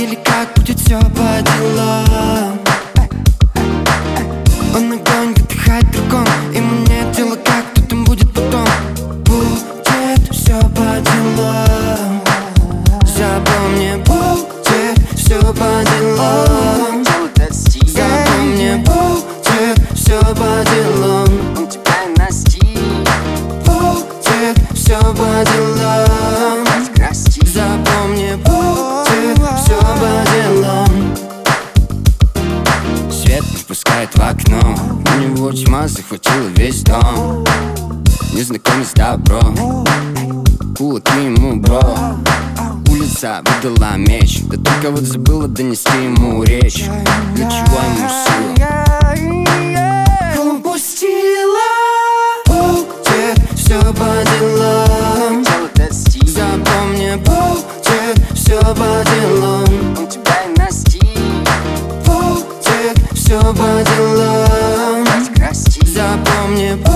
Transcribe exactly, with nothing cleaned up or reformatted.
или как будет все по делам. Он огонь выдыхает другом, ему нет дела, как кто там будет потом. Будет все по делам. Запомни, будет все по делам. Запомни, будет все по делам. Он тебя и настиг. Будет все по делам. Запомни, будет все по делам. Свет не впускает в окно, у него тьма захватила весь дом. Незнакомец добро, кулаки ему бро. Улица выдала меч, да только вот забыла донести ему речь. Для чего ему сила? Упустила. Будет все по делам. Запомни, будет все по делам. Он тебя и настиг. Будет все по делам. Запомни, Запомни,